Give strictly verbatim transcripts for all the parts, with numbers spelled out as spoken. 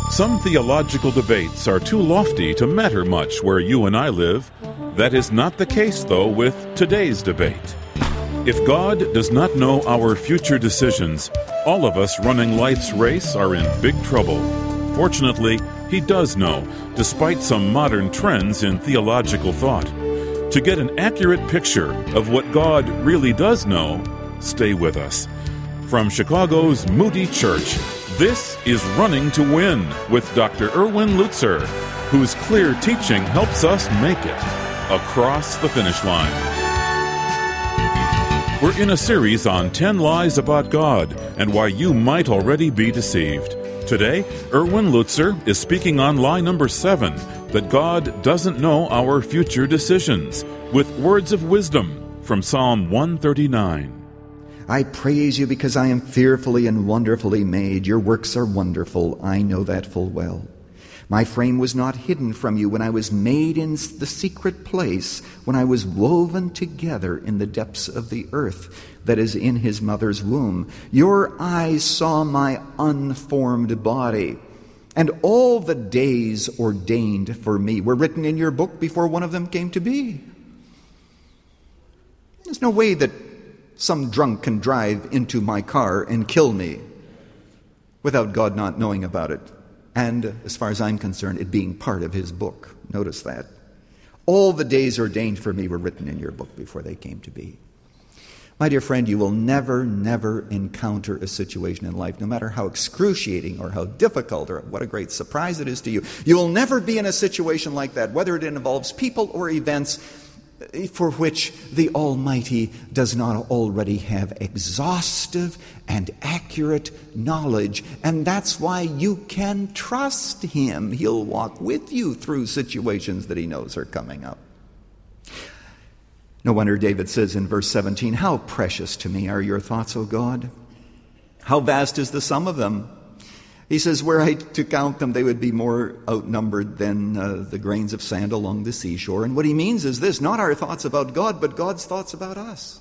Some theological debates are too lofty to matter much where you and I live. That is not the case, though, with today's debate. If God does not know our future decisions, all of us running life's race are in big trouble. Fortunately, He does know, despite some modern trends in theological thought. To get an accurate picture of what God really does know, stay with us. From Chicago's Moody Church, this is Running to Win with Doctor Erwin Lutzer, whose clear teaching helps us make it across the finish line. We're in a series on ten lies about God and why you might already be deceived. Today, Erwin Lutzer is speaking on lie number seven, that God doesn't know our future decisions, with words of wisdom from Psalm one thirty-nine. I praise you because I am fearfully and wonderfully made. Your works are wonderful. I know that full well. My frame was not hidden from you when I was made in the secret place, when I was woven together in the depths of the earth, that is in his mother's womb. Your eyes saw my unformed body, and all the days ordained for me were written in your book before one of them came to be. There's no way that some drunk can drive into my car and kill me without God not knowing about it. And as far as I'm concerned, it being part of his book. Notice that. All the days ordained for me were written in your book before they came to be. My dear friend, you will never, never encounter a situation in life, no matter how excruciating or how difficult or what a great surprise it is to you. You will never be in a situation like that, whether it involves people or events for which the Almighty does not already have exhaustive and accurate knowledge. And that's why you can trust Him. He'll walk with you through situations that He knows are coming up. No wonder David says in verse seventeen, "How precious to me are your thoughts, O God! How vast is the sum of them!" He says, were I to count them, they would be more outnumbered than uh, the grains of sand along the seashore. And what he means is this, not our thoughts about God, but God's thoughts about us.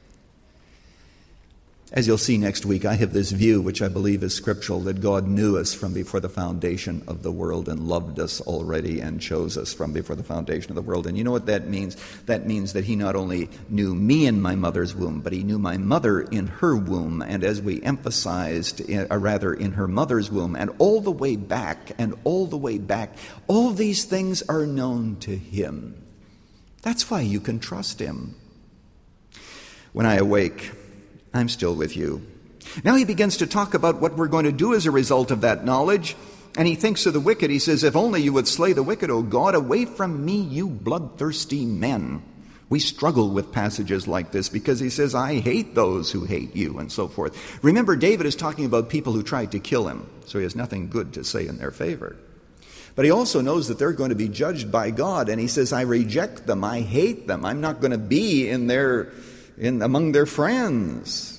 As you'll see next week, I have this view, which I believe is scriptural, that God knew us from before the foundation of the world and loved us already and chose us from before the foundation of the world. And you know what that means? That means that He not only knew me in my mother's womb, but He knew my mother in her womb, and as we emphasized, or rather in her mother's womb, and all the way back, and all the way back, all these things are known to Him. That's why you can trust Him. When I awake, I'm still with you. Now he begins to talk about what we're going to do as a result of that knowledge. And he thinks of the wicked. He says, if only you would slay the wicked, O God, away from me, you bloodthirsty men. We struggle with passages like this because he says, I hate those who hate you, and so forth. Remember, David is talking about people who tried to kill him, so he has nothing good to say in their favor. But he also knows that they're going to be judged by God, and he says, I reject them, I hate them. I'm not going to be in their in among their friends.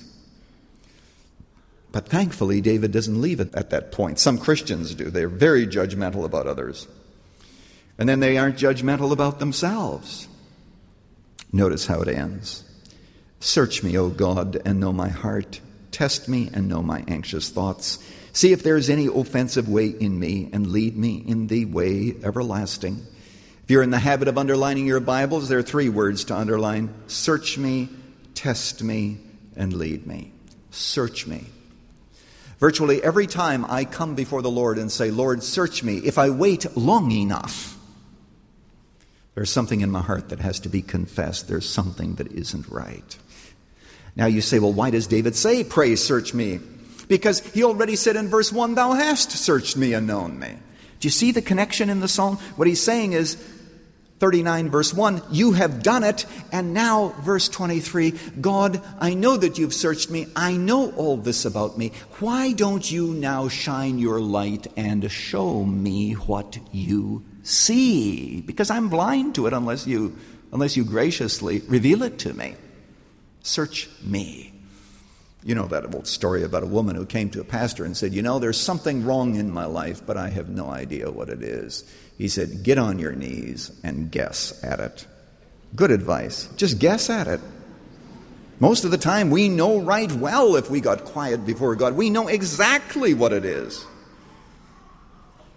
But thankfully, David doesn't leave it at that point. Some Christians do. They're very judgmental about others. And then they aren't judgmental about themselves. Notice how it ends. Search me, O God, and know my heart. Test me and know my anxious thoughts. See if there is any offensive way in me, and lead me in the way everlasting. If you're in the habit of underlining your Bibles, there are three words to underline. Search me, test me, and lead me. Search me. Virtually every time I come before the Lord and say, Lord, search me, if I wait long enough, there's something in my heart that has to be confessed. There's something that isn't right. Now you say, well, why does David say, pray, search me? Because he already said in verse one, thou hast searched me and known me. Do you see the connection in the psalm? What he's saying is, thirty-nine verse one, you have done it. And now verse twenty-three, God, I know that you've searched me. I know all this about me. Why don't you now shine your light and show me what you see? Because I'm blind to it unless you, unless you graciously reveal it to me. Search me. You know that old story about a woman who came to a pastor and said, you know, there's something wrong in my life, but I have no idea what it is. He said, get on your knees and guess at it. Good advice. Just guess at it. Most of the time we know right well if we got quiet before God. We know exactly what it is.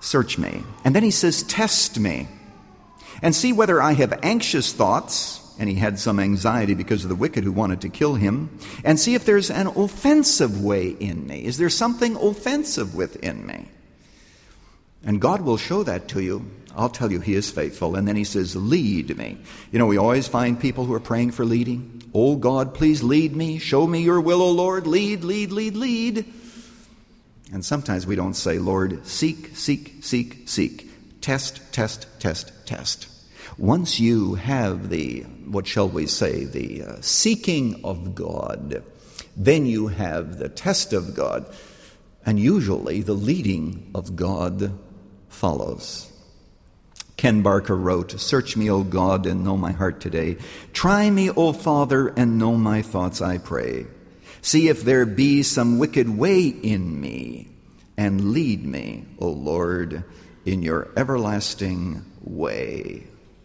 search me. And then he says, test me, and see whether I have anxious thoughts, and he had some anxiety because of the wicked who wanted to kill him, and see if there's an offensive way in me. Is there something offensive within me? And God will show that to you. I'll tell you, he is faithful. And then he says, lead me. You know, we always find people who are praying for leading. Oh, God, please lead me. Show me your will, O Lord. Lead, lead, lead, lead. And sometimes we don't say, Lord, seek, seek, seek, seek. Test, test, test, test. Once you have the, what shall we say, the uh, seeking of God, then you have the test of God. And usually the leading of God follows. Ken Barker wrote, search me, O God, and know my heart today. Try me, O Father, and know my thoughts, I pray. See if there be some wicked way in me, and lead me, O Lord, in your everlasting way.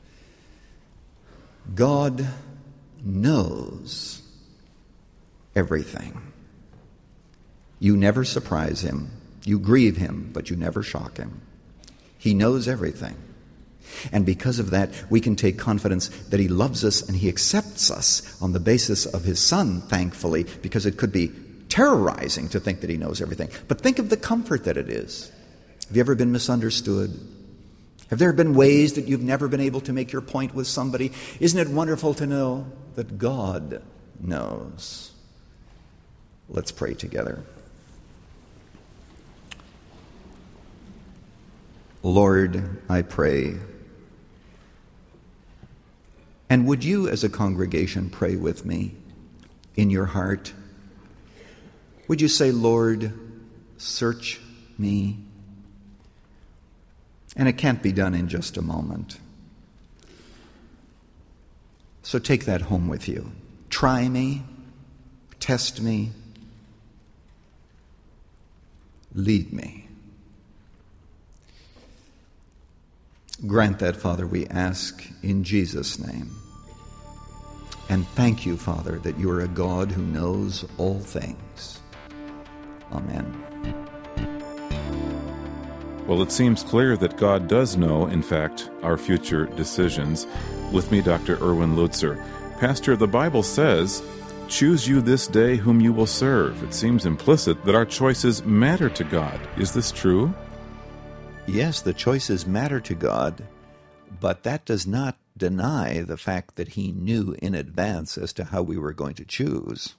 God knows everything. You never surprise him. You grieve him, but you never shock him. He knows everything. And because of that, we can take confidence that he loves us and he accepts us on the basis of his Son, thankfully, because it could be terrorizing to think that he knows everything. But think of the comfort that it is. Have you ever been misunderstood? Have there been ways that you've never been able to make your point with somebody? Isn't it wonderful to know that God knows? Let's pray together. Lord, I pray, and would you as a congregation pray with me in your heart? Would you say, Lord, search me? And it can't be done in just a moment. So take that home with you. Try me, test me, lead me. Grant that, Father, we ask in Jesus' name. And thank you, Father, that you are a God who knows all things. Amen. Well, it seems clear that God does know, in fact, our future decisions. With me, Doctor Erwin Lutzer. Pastor, the Bible says, choose you this day whom you will serve. It seems implicit that our choices matter to God. Is this true? Yes, the choices matter to God, but that does not deny the fact that he knew in advance as to how we were going to choose.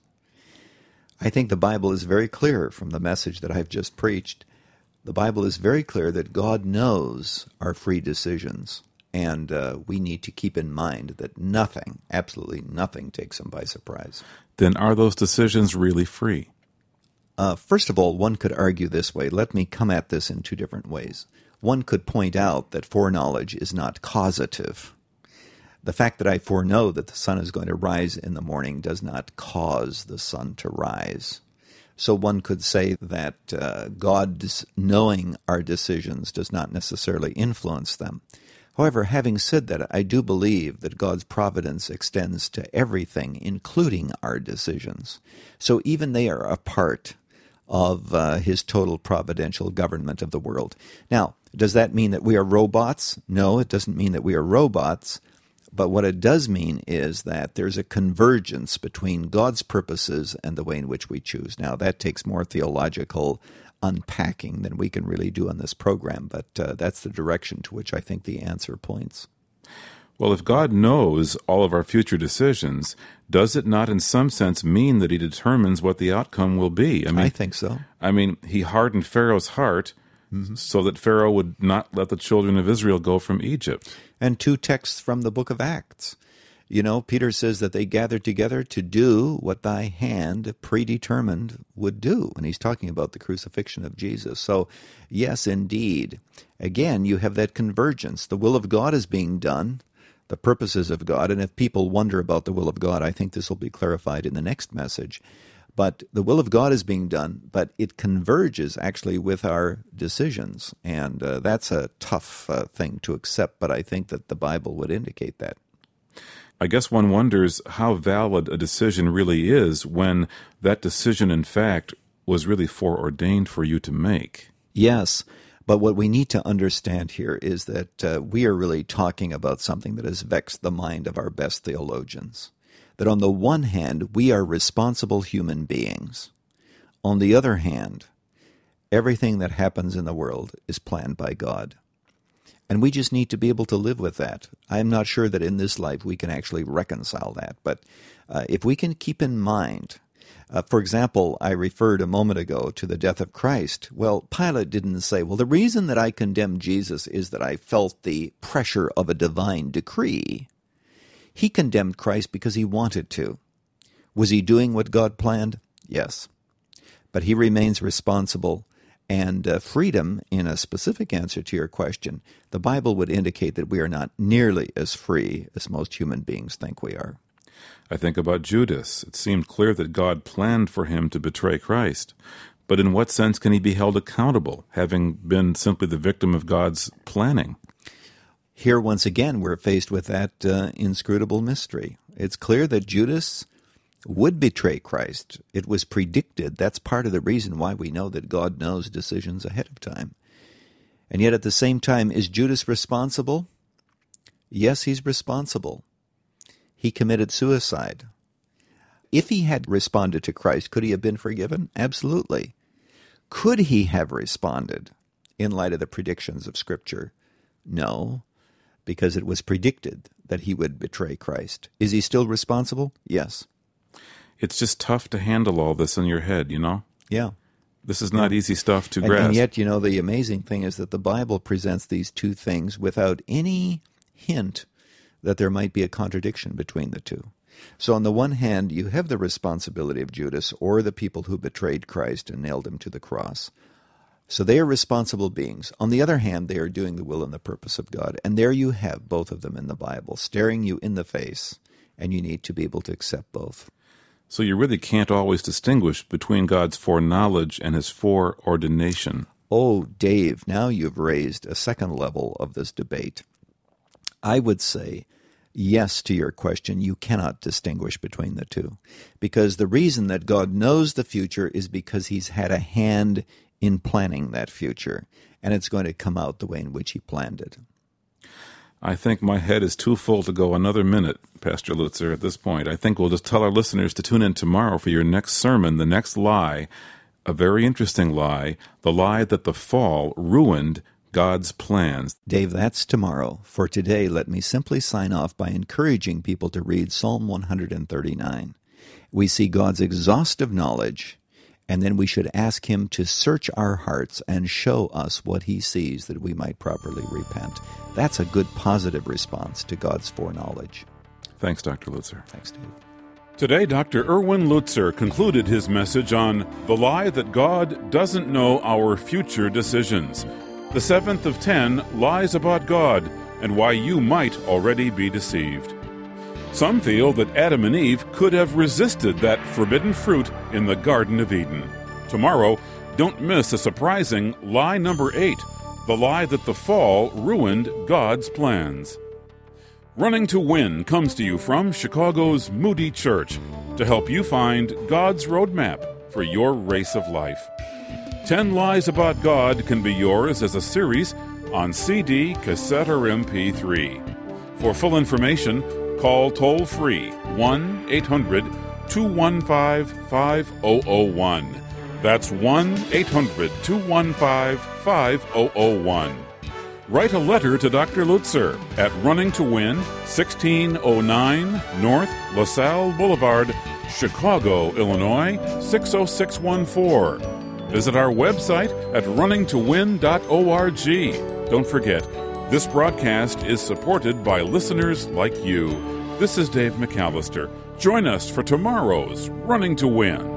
I think the Bible is very clear from the message that I've just preached. The Bible is very clear that God knows our free decisions, and uh, we need to keep in mind that nothing, absolutely nothing, takes him by surprise. Then are those decisions really free? Uh, first of all, one could argue this way. Let me come at this in two different ways. One could point out that foreknowledge is not causative. The fact that I foreknow that the sun is going to rise in the morning does not cause the sun to rise. So one could say that uh, God's knowing our decisions does not necessarily influence them. However, having said that, I do believe that God's providence extends to everything, including our decisions. So even they are a part of uh, his total providential government of the world. Now, does that mean that we are robots? No, it doesn't mean that we are robots. But what it does mean is that there's a convergence between God's purposes and the way in which we choose. Now, that takes more theological unpacking than we can really do on this program, but uh, that's the direction to which I think the answer points. Well, if God knows all of our future decisions, does it not in some sense mean that he determines what the outcome will be? I mean, I think so. I mean, he hardened Pharaoh's heart mm-hmm. so that Pharaoh would not let the children of Israel go from Egypt. And two texts from the book of Acts. You know, Peter says that they gathered together to do what thy hand predetermined would do. And he's talking about the crucifixion of Jesus. So, yes, indeed. Again, you have that convergence. The will of God is being done, the purposes of God. And if people wonder about the will of God, I think this will be clarified in the next message. But the will of God is being done, but it converges actually with our decisions. And uh, that's a tough uh, thing to accept, but I think that the Bible would indicate that. I guess one wonders how valid a decision really is when that decision, in fact, was really foreordained for you to make. Yes, But what we need to understand here is that uh, we are really talking about something that has vexed the mind of our best theologians. That on the one hand, we are responsible human beings. On the other hand, everything that happens in the world is planned by God. And we just need to be able to live with that. I'm not sure that in this life we can actually reconcile that. But uh, if we can keep in mind, uh, for example, I referred a moment ago to the death of Christ. Well, Pilate didn't say, well, the reason that I condemned Jesus is that I felt the pressure of a divine decree. He condemned Christ because he wanted to. Was he doing what God planned? Yes. But he remains responsible. And uh, freedom, in a specific answer to your question, the Bible would indicate that we are not nearly as free as most human beings think we are. I think about Judas. It seemed clear that God planned for him to betray Christ. But in what sense can he be held accountable, having been simply the victim of God's planning? Here, once again, we're faced with that uh, inscrutable mystery. It's clear that Judas would betray Christ. It was predicted. That's part of the reason why we know that God knows decisions ahead of time. And yet at the same time, is Judas responsible? Yes, he's responsible. He committed suicide. If he had responded to Christ, could he have been forgiven? Absolutely. Could he have responded in light of the predictions of Scripture? No, because it was predicted that he would betray Christ. Is he still responsible? Yes. It's just tough to handle all this in your head, you know? Yeah. This is not yeah. easy stuff to and, grasp. And yet, you know, the amazing thing is that the Bible presents these two things without any hint that there might be a contradiction between the two. So on the one hand, you have the responsibility of Judas or the people who betrayed Christ and nailed him to the cross. So they are responsible beings. On the other hand, they are doing the will and the purpose of God. And there you have both of them in the Bible, staring you in the face, and you need to be able to accept both. So you really can't always distinguish between God's foreknowledge and his foreordination. Oh, Dave, now you've raised a second level of this debate. I would say yes to your question. You cannot distinguish between the two. Because the reason that God knows the future is because he's had a hand in planning that future. And it's going to come out the way in which he planned it. I think my head is too full to go another minute, Pastor Lutzer, at this point. I think we'll just tell our listeners to tune in tomorrow for your next sermon, the next lie, a very interesting lie, the lie that the fall ruined God's plans. Dave, that's tomorrow. For today, let me simply sign off by encouraging people to read Psalm one thirty-nine. We see God's exhaustive knowledge, and then we should ask him to search our hearts and show us what he sees that we might properly repent. That's a good positive response to God's foreknowledge. Thanks, Doctor Lutzer. Thanks, Dave. Today, Doctor Erwin Lutzer concluded his message on the lie that God doesn't know our future decisions. The seventh of ten lies about God and why you might already be deceived. Some feel that Adam and Eve could have resisted that forbidden fruit in the Garden of Eden. Tomorrow, don't miss a surprising lie number eight, the lie that the fall ruined God's plans. Running to Win comes to you from Chicago's Moody Church to help you find God's roadmap for your race of life. Ten Lies About God can be yours as a series on C D, cassette, or M P three. For full information, call toll-free one eight hundred two one five five zero zero one. That's one eight hundred two one five five zero zero one. Write a letter to Doctor Lutzer at Running to Win, sixteen oh nine North LaSalle Boulevard, Chicago, Illinois, six oh six one four. Visit our website at running to win dot org. Don't forget, this broadcast is supported by listeners like you. This is Dave McAllister. Join us for tomorrow's Running to Win.